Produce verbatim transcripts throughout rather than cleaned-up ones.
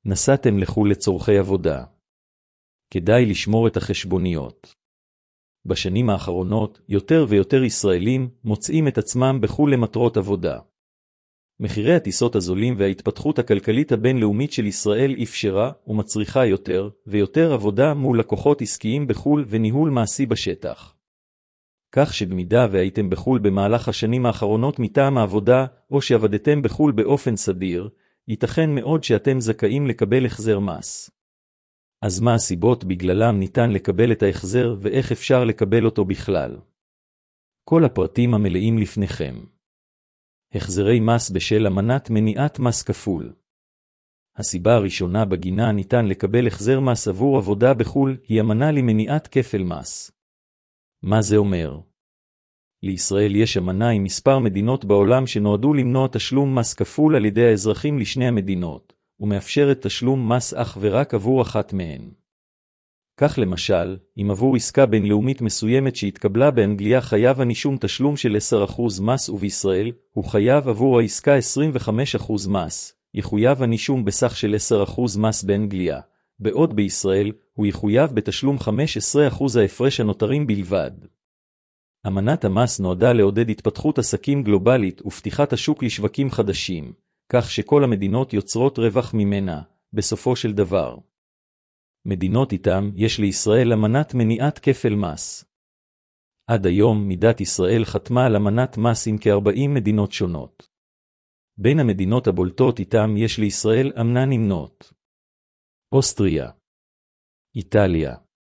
נסעתם לחו"ל לצורכי עבודה. כדאי לשמור את החשבוניות. בשנים האחרונות, יותר ויותר ישראלים מוצאים את עצמם בחו"ל למטרות עבודה. מחירי הטיסות הזולים וההתפתחות הכלכלית הבינלאומית של ישראל אפשרה ומצריכה יותר ויותר עבודה מול לקוחות עסקיים בחו"ל וניהול מעשי בשטח. כך שבמידה והייתם בחו"ל במהלך השנים האחרונות מטעם העבודה או שעבדתם בחו"ל באופן סדיר, ייתכן מאוד שאתם זכאים לקבל החזר מס. אז מה הסיבות בגללם ניתן לקבל את ההחזר ואיך אפשר לקבל אותו בכלל? כל הפרטים המלאים לפניכם. החזרי מס בשל אמנת מניעת מס כפול. הסיבה הראשונה בגינה ניתן לקבל החזר מס עבור עבודה בחו"ל היא אמנה למניעת כפל מס. מה זה אומר? לישראל יש אמנה עם מספר מדינות בעולם שנועדו למנוע תשלום מס כפול על ידי האזרחים לשני המדינות, ומאפשרת תשלום מס אך ורק עבור אחת מהן. כך למשל, אם עבור עסקה בינלאומית מסוימת שהתקבלה באנגליה חייב הנישום תשלום של עשרה אחוז מס ובישראל, הוא חייב עבור העסקה עשרים וחמישה אחוז מס, יחויב הנישום בסך של עשרה אחוז מס באנגליה, בעוד בישראל הוא יחויב בתשלום חמישה עשר אחוז ההפרש הנותרים בלבד. אמנת המס נועדה לעודד התפתחות עסקים גלובלית ופתיחת השוק לשווקים חדשים, כך שכל המדינות יוצרות רווח ממנה, בסופו של דבר. מדינות איתם יש לישראל אמנת מניעת כפל מס. עד היום מדינת ישראל חתמה על אמנת מס עם כ-ארבעים מדינות שונות. בין המדינות הבולטות איתם יש לישראל אמנה נמנות: אוסטריה, איטליה,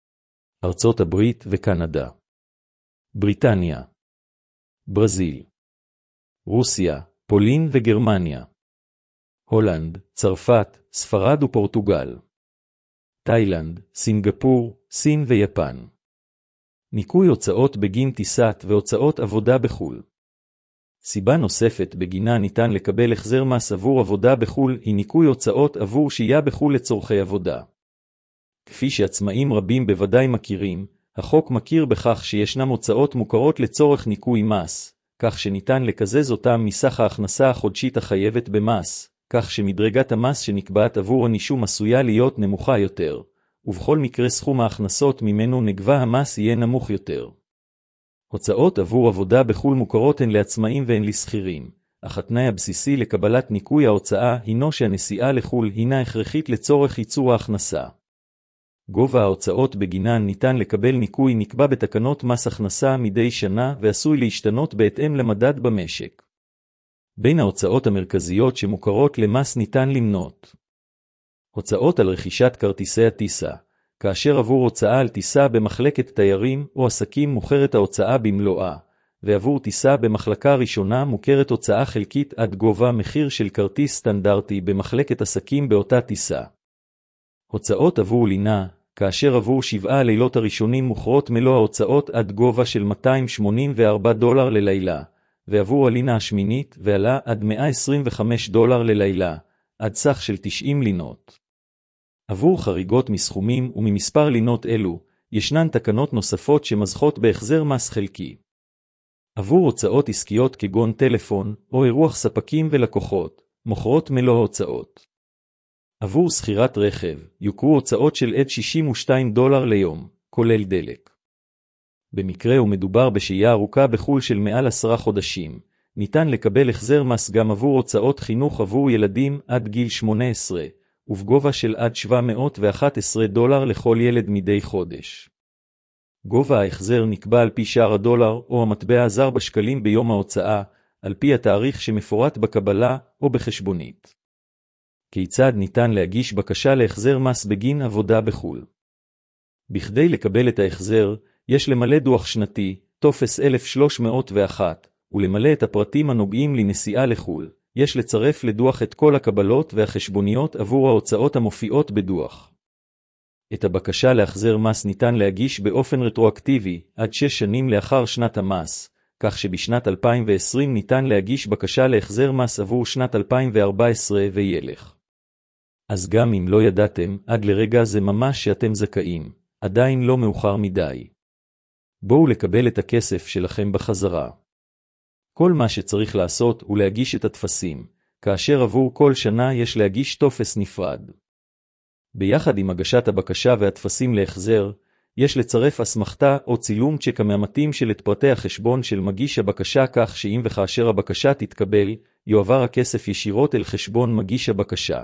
ארצות הברית וקנדה, בריטניה, ברזיל, רוסיה, פולין וגרמניה, הולנד, צרפת, ספרד ופורטוגל, תאילנד, סינגפור, סין ויפן. ניכוי הוצאות בגין טיסת והוצאות עבודה בחו"ל. סיבה נוספת בגינה ניתן לקבל החזר מס עבור עבודה בחו"ל היא ניכוי הוצאות עבור שהייה בחו"ל לצורכי עבודה. כפי שעצמאים רבים בוודאי מכירים, החוק מכיר בכך שישנם הוצאות מוכרות לצורך ניכוי מס, כך שניתן לקזז אותם מסך ההכנסה החודשית החייבת במס, כך שמדרגת המס שנקבעת עבור הנישום עשויה להיות נמוכה יותר, ובכל מקרה סכום ההכנסות ממנו נגבה המס יהיה נמוך יותר. הוצאות עבור עבודה בחו"ל מוכרות הן לעצמאים והן לשכירים, אך התנאי הבסיסי לקבלת ניכוי ההוצאה הינו שהנסיעה לחו"ל הינה הכרחית לצורך ייצור ההכנסה. גובה ההוצאות בגינן ניתן לקבל ניכוי נקבע בתקנות מס הכנסה מדי שנה ועשוי להשתנות בהתאם למדד במשק. בין ההוצאות המרכזיות שמוכרות למס ניתן למנות: הוצאות על רכישת כרטיסי הטיסה, כאשר עבור הוצאה על טיסה במחלקת תיירים או עסקים מוכרת ההוצאה במלואה, ועבור טיסה במחלקה ראשונה מוכרת הוצאה חלקית עד גובה מחיר של כרטיס סטנדרטי במחלקת עסקים באותה טיסה. הוצאות עבור לינה, כאשר עבור שבעה הלילות הראשונים מוכרות מלוא ההוצאות עד גובה של מאתיים שמונים וארבעה דולר ללילה, ועבור הלינה השמינית ועלה עד מאה עשרים וחמישה דולר ללילה, עד סך של תשעים לינות. עבור חריגות מסכומים וממספר לינות אלו, ישנן תקנות נוספות שמזכות בהחזר מס חלקי. עבור הוצאות עסקיות כגון טלפון או אירוח ספקים ולקוחות, מוכרות מלוא ההוצאות. עבור שכירת רכב, יוכרו הוצאות של עד שישים ושניים דולר ליום, כולל דלק. במקרה ומדובר בשהייה ארוכה בחו"ל של מעל עשרה חודשים, ניתן לקבל החזר מס גם עבור הוצאות חינוך עבור ילדים עד גיל שמונה עשרה, ובגובה של עד שבע מאות ואחד עשר דולר לכל ילד מדי חודש. גובה ההחזר נקבע על פי שער הדולר או המטבע הזר בשקלים ביום ההוצאה, על פי התאריך שמפורט בקבלה או בחשבונית. כיצד ניתן להגיש בקשה להחזר מס בגין עבודה בחו"ל? בכדי לקבל את ההחזר, יש למלא דוח שנתי, טופס אלף שלוש מאות ואחת, ולמלא את הפרטים הנוגעים לנסיעה לחו"ל. יש לצרף לדוח את כל הקבלות והחשבוניות עבור ההוצאות המופיעות בדוח. את הבקשה להחזר מס ניתן להגיש באופן רטרואקטיבי עד שש שנים לאחר שנת המס, כך שבשנת אלפיים ועשרים ניתן להגיש בקשה להחזר מס עבור שנת אלפיים וארבע עשרה וילך. אז גם אם לא ידעתם, עד לרגע זה ממש שאתם זכאים, עדיין לא מאוחר מדי. בואו לקבל את הכסף שלכם בחזרה. כל מה שצריך לעשות הוא להגיש את התפסים, כאשר עבור כל שנה יש להגיש טופס נפרד. ביחד עם הגשת הבקשה והטפסים להחזר, יש לצרף אסמכתה או צילום צ'ק המאמתים של את פרטי החשבון של מגיש הבקשה, כך שאם וכאשר הבקשה תתקבל, יועבר הכסף ישירות אל חשבון מגיש הבקשה.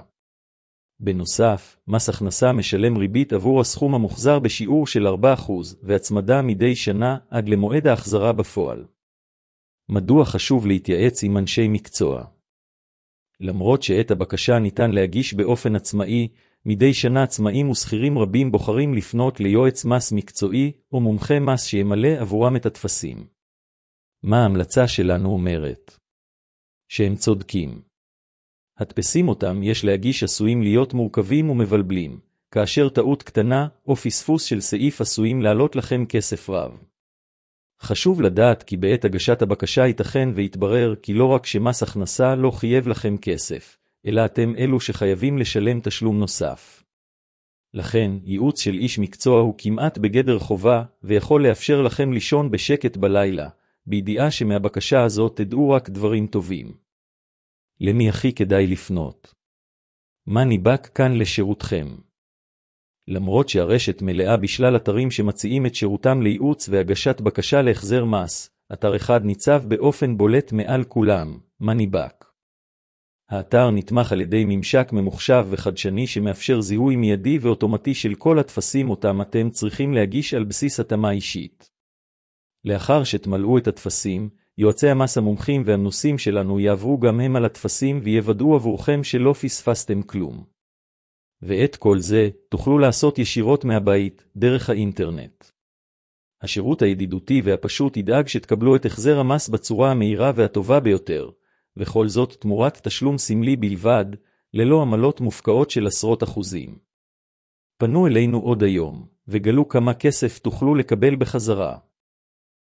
בנוסף, מס הכנסה משלם ריבית עבור הסכום המוחזר בשיעור של ארבעה אחוז והצמדה מדי שנה עד למועד ההחזרה בפועל. מדוע חשוב להתייעץ עם אנשי מקצוע? למרות שאת הבקשה ניתן להגיש באופן עצמאי, מדי שנה עצמאים ושכירים רבים בוחרים לפנות ליועץ מס מקצועי או מומחה מס שימלא עבורם את הטפסים. מה ההמלצה שלנו אומרת? שהם צודקים. הטפסים אותם יש להגיש עשויים להיות מורכבים ומבלבלים, כאשר טעות קטנה או פספוס של סעיף עשויים לעלות לכם כסף רב. חשוב לדעת כי בעת הגשת הבקשה ייתכן ויתברר כי לא רק שמס הכנסה לא חייב לכם כסף, אלא אתם אלו שחייבים לשלם תשלום נוסף. לכן, ייעוץ של איש מקצוע הוא כמעט בגדר חובה, ויכול לאפשר לכם לישון בשקט בלילה, בידיעה שמהבקשה הזאת תדעו רק דברים טובים. למי הכי כדאי לפנות? MoneyBack כאן לשירותכם. למרות שהרשת מלאה בשלל אתרים שמציעים את שירותם לייעוץ והגשת בקשה להחזר מס, אתר אחד ניצב באופן בולט מעל כולם, MoneyBack. האתר נתמך על ידי ממשק ממוחשב וחדשני שמאפשר זיהוי מיידי ואוטומטי של כל הטפסים אותם אתם צריכים להגיש על בסיס התאמה אישית. לאחר שתמלאו את הטפסים, יועצי המס המומחים והמנוסים שלנו יעברו גם הם על הטפסים ויוודאו עבורכם שלא פספסתם כלום. ואת כל זה תוכלו לעשות ישירות מהבית, דרך האינטרנט. השירות הידידותי והפשוט ידאג שתקבלו את החזר המס בצורה המהירה והטובה ביותר, וכל זאת תמורת תשלום סמלי בלבד, ללא עמלות מופקעות של עשרות אחוזים. פנו אלינו עוד היום, וגלו כמה כסף תוכלו לקבל בחזרה.